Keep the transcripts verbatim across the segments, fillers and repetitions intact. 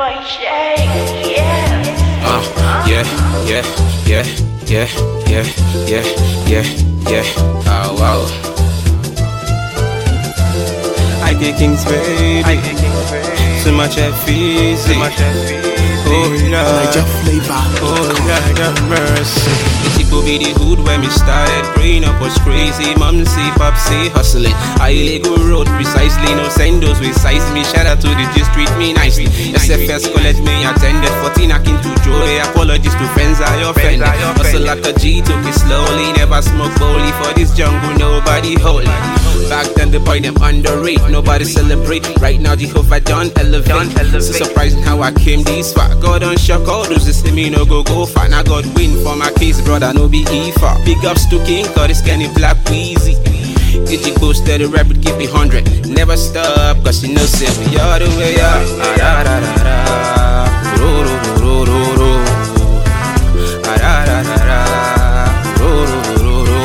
Uh, yeah, yeah, yeah, yeah, yeah, yeah, yeah, yeah. Oh wow. I get kings, baby. Too much F easy. Oh Lord, Niger flavor. oh Lord have mercy. It could be the hood when we started. Growing up was crazy. Mom say, pop say, hustling. I Lego road precisely. No send those with size me. Shout out to the just treat me nicely. S F S college me attended. fourteen akin to Joy. Apologies to friends I offended. Hustle like a G, took it slowly. Never smoke bowly for this jungle. Nobody hold it. Back then the boy them underrate. Nobody celebrate. Right now Jehovah done elevate. So surprising how I came this far. God on shock all those that say me no go go far. Now God win for my case, brother, no be E far. Big ups to King, cause this Kenny Black Weezy. If you go steady, rapid, give me hundred. Never stop, cause you know say we all the way up. Ah, da, da, da, da. Ro, ro, ro, ro, ro, ro. Ah, da, da, da, da. Ro, ro, ro, ro,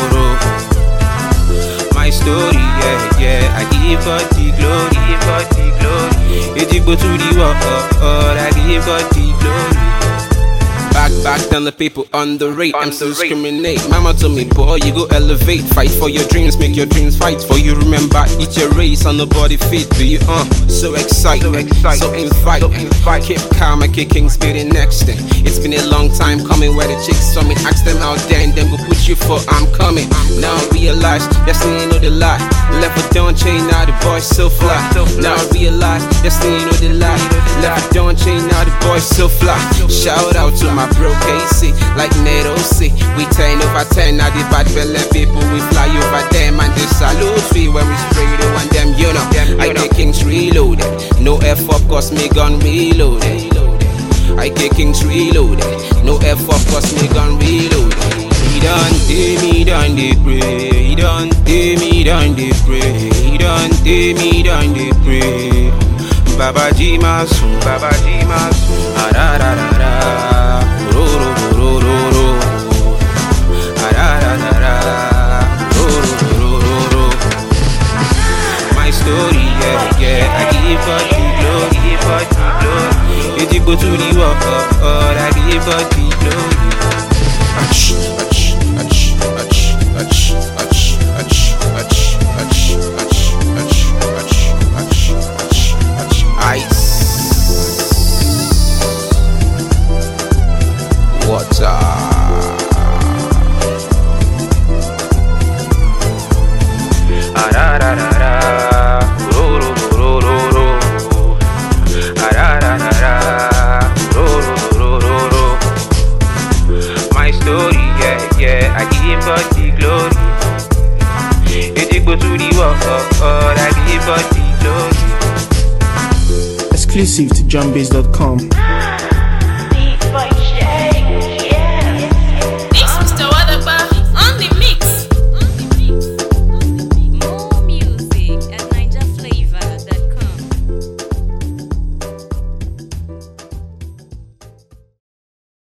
ro. My story, yeah, yeah. I give God the glory, give God the glory. If you go to the world, oh, oh, I give God the glory. Back, back down the people on the rate. I'm still discriminate. Mama told me, boy, you go elevate. Fight for your dreams, make your dreams fight for you. Remember, eat your race on the body fit. Do you, uh, so excited, so, excited, so invite, so invite. Keep calm, I kick King Spirit next thing. It's been a long time coming where the chicks saw me. Ask them out there and then go put you for I'm coming. Now I realize, destiny ain't no the lie. Left with Don Chain, now the boy so fly. Now I realize, destiny ain't no the lie. Left with Don Chain, now the boy so fly. Shout out to my bro Casey, like Neto C. We ten over ten, now the bad belly people, we fly over them and they salute free when we spray the one them, you know. I get Kings reloaded, no F up cause me gun reloaded. I get Kings reloaded, no F up cause me gun reloaded. He done day, me done they pray. He done day, me done they pray. He done day, me done they pray. Baba G Masu, Baba G Masu. Ah da da da da. Ro ro ro ro ro. Ah da da da da. Ro ro ro ro ro. My story, yeah yeah. I give God the glory, give God the glory. If you go to the world, oh, oh, I give God the glory. Ach, ach, ach, ach, ach, ach, ach, ach, ach, ach, ach, ach, ach. Ice. Water. Ah da da da da. Ro ro ro ro ro. Ah da da da da. Ro ro ro ro ro. My story, yeah yeah. I give God the glory. If you go to the world, oh, oh, I give God the glory. Exclusive to jumbase dot com.